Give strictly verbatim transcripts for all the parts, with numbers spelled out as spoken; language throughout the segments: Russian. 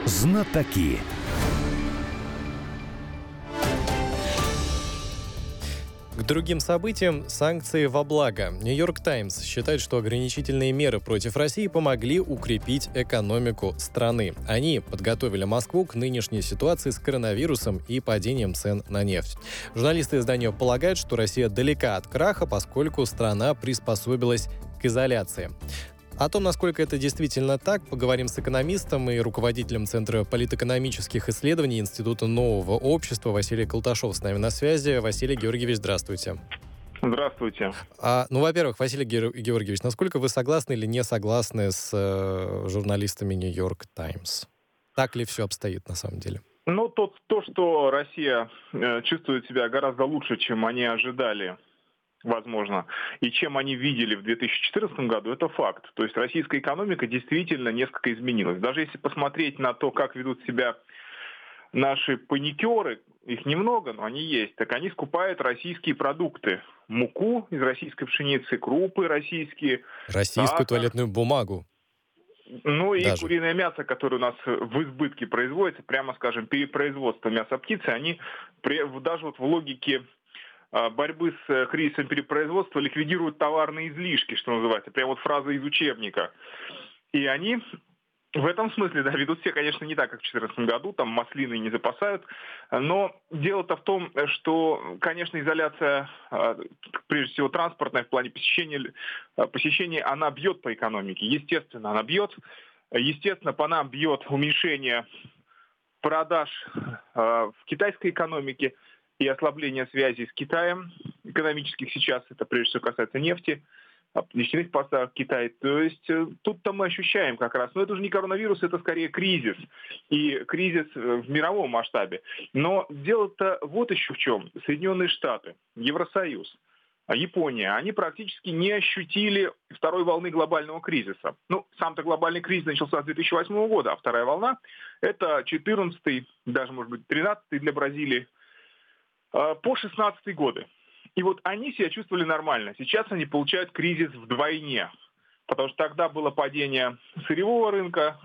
Знатоки. К другим событиям санкции во благо. Нью-Йорк Таймс считает, что ограничительные меры против России помогли укрепить экономику страны. Они подготовили Москву к нынешней ситуации с коронавирусом и падением цен на нефть. Журналисты издания полагают, что Россия далека от краха, поскольку страна приспособилась к изоляции. О том, насколько это действительно так, поговорим с экономистом и руководителем Центра политэкономических исследований Института нового общества Василий Колташов с нами на связи. Василий Георгиевич, здравствуйте. Здравствуйте. А, ну, во-первых, Василий Георгиевич, насколько вы согласны или не согласны с э, журналистами Нью-Йорк Таймс? Так ли все обстоит на самом деле? Ну, то, то что Россия э, чувствует себя гораздо лучше, чем они ожидали, возможно, и чем они видели в две тысячи четырнадцатом году, это факт. То есть российская экономика действительно несколько изменилась. Даже если посмотреть на то, как ведут себя наши паникеры, их немного, но они есть, так они скупают российские продукты. Муку из российской пшеницы, крупы российские. Российскую сахар. туалетную бумагу. Ну и Даже. Куриное мясо, которое у нас в избытке производится, прямо скажем, перепроизводство мяса птицы, они даже вот в логике борьбы с кризисом перепроизводства ликвидируют товарные излишки, что называется. Прям вот фраза из учебника. И они в этом смысле, да, ведут себя, конечно, не так, как в две тысячи четырнадцатом году, там маслины не запасают. Но дело-то в том, что, конечно, изоляция, прежде всего транспортная, в плане посещения, посещения, она бьет по экономике. Естественно, она бьет. Естественно, по нам бьет уменьшение продаж в китайской экономике и ослабление связей с Китаем экономических сейчас, это прежде всего касается нефти, нефтяных поставок в Китай. То есть тут-то мы ощущаем как раз, но это уже не коронавирус, это скорее кризис, и кризис в мировом масштабе. Но дело-то вот еще в чем. Соединенные Штаты, Евросоюз, Япония, они практически не ощутили второй волны глобального кризиса. Ну, сам-то глобальный кризис начался с две тысячи восьмого года, а вторая волна – это четырнадцатый, даже, может быть, тринадцатый для Бразилии, по шестнадцатые годы. И вот они себя чувствовали нормально. Сейчас они получают кризис вдвойне. Потому что тогда было падение сырьевого рынка,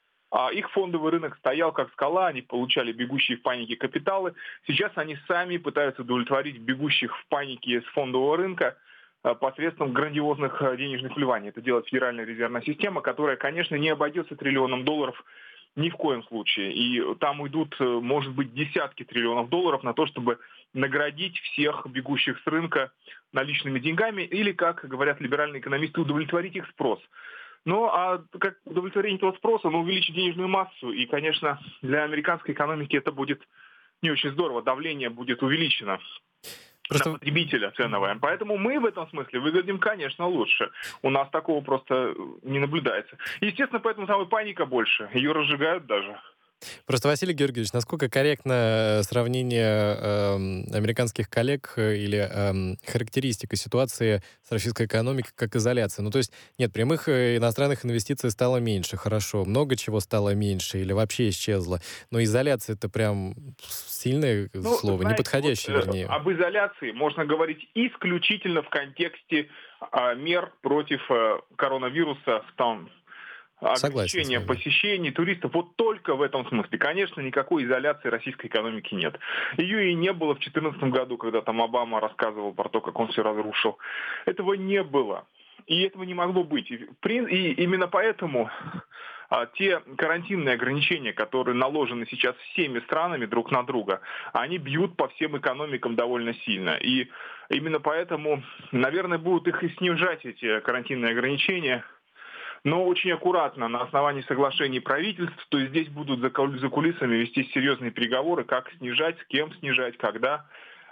а их фондовый рынок стоял как скала, они получали бегущие в панике капиталы. Сейчас они сами пытаются удовлетворить бегущих в панике с фондового рынка посредством грандиозных денежных вливаний. Это делает Федеральная резервная система, которая, конечно, не обойдется триллионом долларов ни в коем случае. И там уйдут, может быть, десятки триллионов долларов на то, чтобы наградить всех бегущих с рынка наличными деньгами или, как говорят либеральные экономисты, удовлетворить их спрос. Ну, а как удовлетворение этого спроса, ну, увеличить денежную массу. И, конечно, для американской экономики это будет не очень здорово. Давление будет увеличено. Просто... на потребителя ценовая. Поэтому мы в этом смысле выглядим, конечно, лучше. У нас такого просто не наблюдается. Естественно, поэтому самая паника больше. Ее разжигают даже. Просто, Василий Георгиевич, насколько корректно сравнение э, американских коллег или э, характеристика ситуации с российской экономикой как изоляция? Ну, то есть, нет, прямых иностранных инвестиций стало меньше, хорошо, много чего стало меньше или вообще исчезло, но изоляция — это прям сильное ну, слово, знаете, неподходящее, вот, вернее. Об изоляции можно говорить исключительно в контексте э, мер против э, коронавируса, там, ограничение посещений туристов. Вот только в этом смысле. Конечно, никакой изоляции российской экономики нет. Ее и не было в две тысячи четырнадцатом году, когда там Обама рассказывал про то, как он все разрушил. Этого не было. И этого не могло быть. И, и именно поэтому а, те карантинные ограничения, которые наложены сейчас всеми странами друг на друга, они бьют по всем экономикам довольно сильно. И именно поэтому, наверное, будут их и снижать, эти карантинные ограничения, но очень аккуратно, на основании соглашений правительств, то есть здесь будут за кулисами вести серьезные переговоры, как снижать, с кем снижать, когда.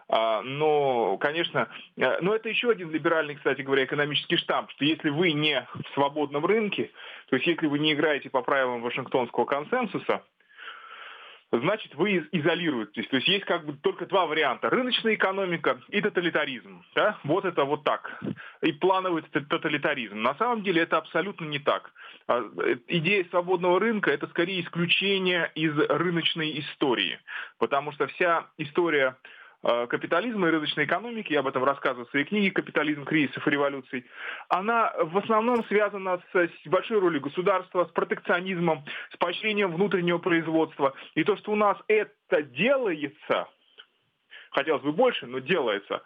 Но, конечно, но это еще один либеральный, кстати говоря, экономический штамп, что если вы не в свободном рынке, то есть если вы не играете по правилам Вашингтонского консенсуса, значит, вы изолируетесь. То есть есть как бы только два варианта. Рыночная экономика и тоталитаризм. Да? Вот это вот так. И плановый тоталитаризм. На самом деле это абсолютно не так. Идея свободного рынка – это скорее исключение из рыночной истории. Потому что вся история капитализма и рыночной экономики, я об этом рассказываю в своей книге «Капитализм кризисов и революций», она в основном связана с большой ролью государства, с протекционизмом, с поощрением внутреннего производства. И то, что у нас это делается, хотелось бы больше, но делается,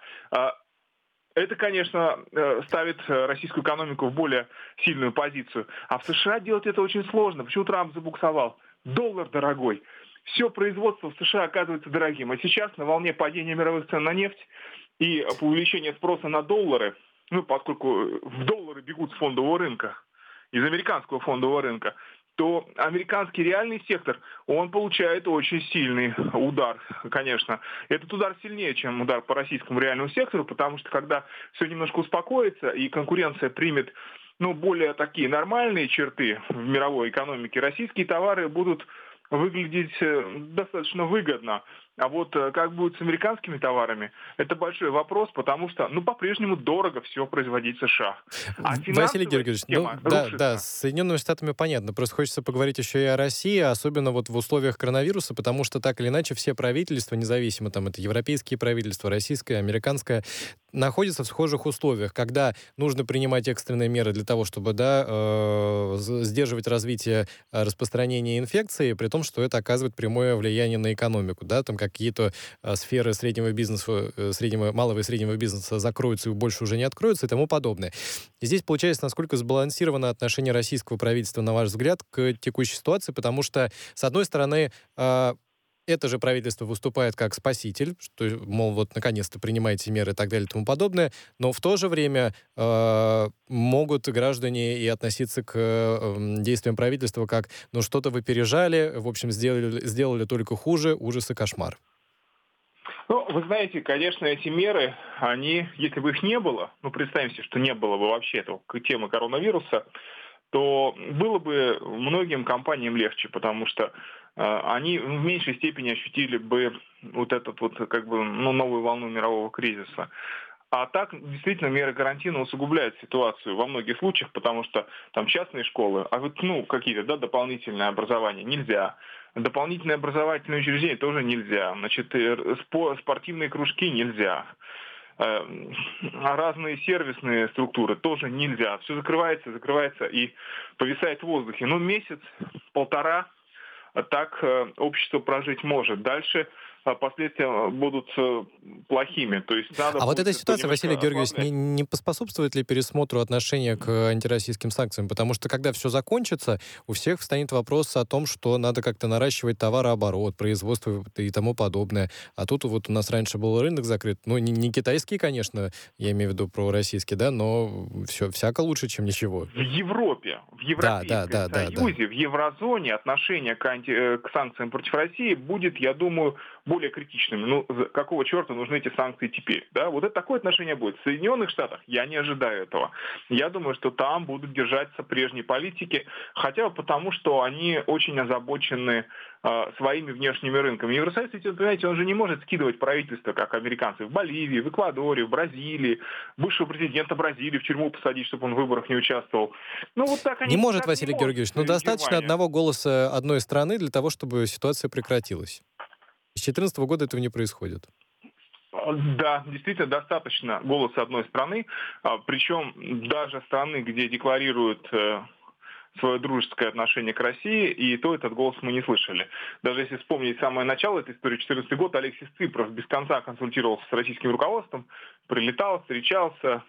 это, конечно, ставит российскую экономику в более сильную позицию. А в США делать это очень сложно. Почему Трамп забуксовал? Доллар дорогой. Все производство в США оказывается дорогим. А сейчас на волне падения мировых цен на нефть и увеличения спроса на доллары, ну, поскольку в доллары бегут с фондового рынка, из американского фондового рынка, то американский реальный сектор, он получает очень сильный удар, конечно. Этот удар сильнее, чем удар по российскому реальному сектору, потому что когда все немножко успокоится и конкуренция примет, ну, более такие нормальные черты в мировой экономике, российские товары будут выглядеть достаточно выгодно. А вот как будет с американскими товарами, это большой вопрос, потому что, ну, по-прежнему дорого все производить в США. А Василий Георгиевич, ну, да, да, с Соединенными Штатами понятно. Просто хочется поговорить еще и о России, особенно вот в условиях коронавируса, потому что так или иначе все правительства, независимо, там, это европейские правительства, российское, американское, находятся в схожих условиях, когда нужно принимать экстренные меры для того, чтобы, да, э, сдерживать развитие распространения инфекции, при том, что это оказывает прямое влияние на экономику, да, там какие-то э, сферы среднего бизнеса, э, среднего, малого и среднего бизнеса закроются и больше уже не откроются и тому подобное. И здесь получается, насколько сбалансировано отношение российского правительства, на ваш взгляд, к текущей ситуации, потому что, с одной стороны, э, это же правительство выступает как спаситель, что, мол, вот наконец-то принимаете меры и так далее и тому подобное, но в то же время э, могут граждане и относиться к э, действиям правительства как, ну, что-то вы пережали, в общем, сделали, сделали только хуже, ужас и кошмар. Ну, вы знаете, конечно, эти меры, они, если бы их не было, ну, представим себе, что не было бы вообще этого темы коронавируса, то было бы многим компаниям легче, потому что э, они в меньшей степени ощутили бы вот этот вот, как бы, ну, новую волну мирового кризиса. А так, действительно, меры карантина усугубляют ситуацию во многих случаях, потому что там частные школы, а вот, ну, какие-то, да, дополнительное образование нельзя. Дополнительные образовательные учреждения тоже нельзя. Значит, спортивные кружки нельзя. Разные сервисные структуры тоже нельзя. Все закрывается, закрывается и повисает в воздухе. Ну, месяц, полтора, так общество прожить может. Дальше последствия будут плохими. То есть надо а вот эта ситуация, Василий Георгиевич, не, ослаблять. не поспособствует ли пересмотру отношения к антироссийским санкциям? Потому что, когда все закончится, у всех встанет вопрос о том, что надо как-то наращивать товарооборот, производство и тому подобное. А тут вот у нас раньше был рынок закрыт. Ну, не, не китайский, конечно, я имею в виду про российский, да, но все, всяко лучше, чем ничего. В Европе, в Европейском да, да, да, Союзе, да, да. в еврозоне отношение к, анти... к санкциям против России будет, я думаю, более критичными. Ну, какого черта нужны эти санкции теперь? Да? Вот это такое отношение будет. В Соединенных Штатах я не ожидаю этого. Я думаю, что там будут держаться прежней политики, хотя бы потому, что они очень озабочены э, своими внешними рынками. Евросоюз, ведь, понимаете, он же не может скидывать правительство, как американцы, в Боливии, в Эквадоре, в Бразилии, бывшего президента Бразилии в тюрьму посадить, чтобы он в выборах не участвовал. Ну, вот так они Не может, так Василий не могут, Георгиевич, но э, достаточно Германия. одного голоса одной страны для того, чтобы ситуация прекратилась. С две тысячи четырнадцатого года этого не происходит. Да, действительно, достаточно голоса одной страны, причем даже страны, где декларируют свое дружеское отношение к России, и то этот голос мы не слышали. Даже если вспомнить самое начало этой истории, две тысячи четырнадцатый год, Алексис Ципров без конца консультировался с российским руководством, прилетал, встречался,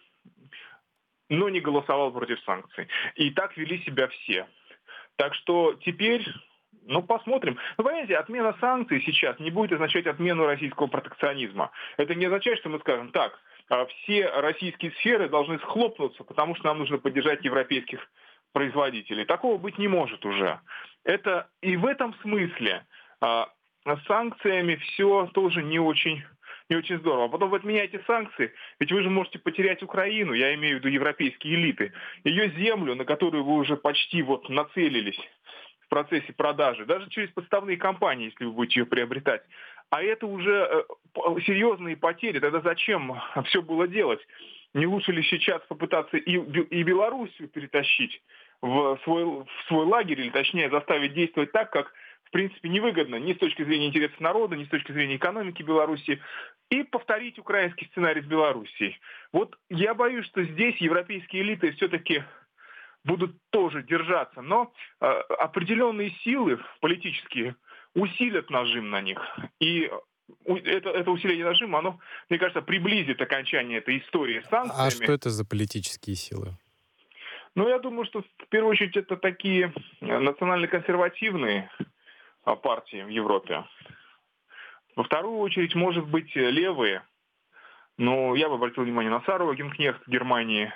но не голосовал против санкций. И так вели себя все. Так что теперь... Ну, посмотрим. Ну, понимаете, отмена санкций сейчас не будет означать отмену российского протекционизма. Это не означает, что мы скажем, так, все российские сферы должны схлопнуться, потому что нам нужно поддержать европейских производителей. Такого быть не может уже. Это и в этом смысле а, с санкциями все тоже не очень, не очень здорово. А потом вы отменяете санкции, ведь вы же можете потерять Украину, я имею в виду европейские элиты, ее землю, на которую вы уже почти вот нацелились в процессе продажи, даже через подставные компании, если вы будете ее приобретать. А это уже э, серьезные потери. Тогда зачем все было делать? Не лучше ли сейчас попытаться и, и Белоруссию перетащить в свой, в свой лагерь, или точнее заставить действовать так, как в принципе, невыгодно ни с точки зрения интересов народа, ни с точки зрения экономики Беларуси, и повторить украинский сценарий с Белоруссией. Вот я боюсь, что здесь европейские элиты все-таки будут тоже держаться, но э, определенные силы политические усилят нажим на них. И это, это усиление нажима, оно, мне кажется, приблизит окончание этой истории с санкциями. А что это за политические силы? Ну, я думаю, что в первую очередь это такие национально-консервативные партии в Европе. Во вторую очередь, может быть, левые. Но я бы обратил внимание на Сару Вагенкнехт в Германии.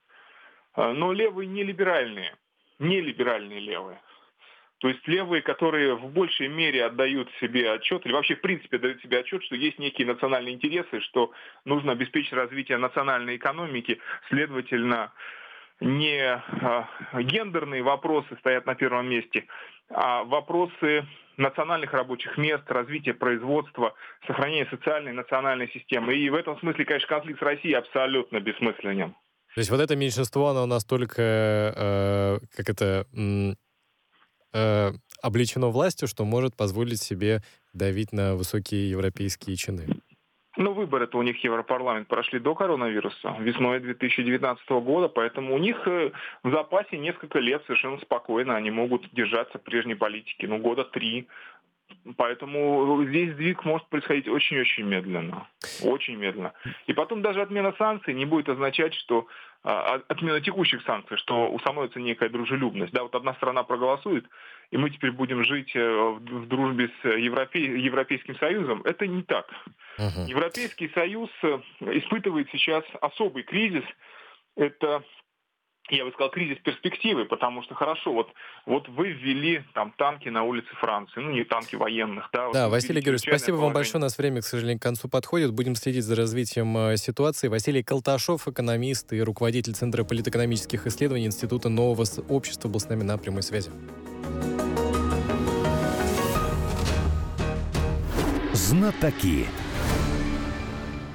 Но левые не либеральные. Не либеральные левые. То есть левые, которые в большей мере отдают себе отчет, или вообще в принципе отдают себе отчет, что есть некие национальные интересы, что нужно обеспечить развитие национальной экономики, следовательно, не а, гендерные вопросы стоят на первом месте, а вопросы национальных рабочих мест, развития производства, сохранения социальной и национальной системы. И в этом смысле, конечно, конфликт с Россией абсолютно бессмысленен. То есть вот это меньшинство, оно настолько, э, как это, э, облечено властью, что может позволить себе давить на высокие европейские чины? Ну, выборы-то у них в Европарламент прошли до коронавируса, весной две тысячи девятнадцатого года, поэтому у них в запасе несколько лет совершенно спокойно, они могут держаться прежней политики, ну, года три. Поэтому здесь сдвиг может происходить очень-очень медленно. Очень медленно. И потом даже отмена санкций не будет означать, что а, отмена текущих санкций, что установится некая дружелюбность. Да, вот одна страна проголосует, и мы теперь будем жить в, в дружбе с Европей, Европейским Союзом. Это не так. Uh-huh. Европейский Союз испытывает сейчас особый кризис. Это, я бы сказал, кризис перспективы, потому что хорошо, вот, вот вы ввели там танки на улице Франции, ну не танки военных, да. Да, вот Василий Георгиевич, спасибо вам большое, у нас время, к сожалению, к концу подходит, будем следить за развитием ситуации. Василий Колташов, экономист и руководитель Центра политэкономических исследований Института нового общества, был с нами на прямой связи. Знатоки.